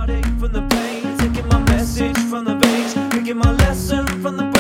heartache from the pain, taking my message from the veins, taking my lesson from the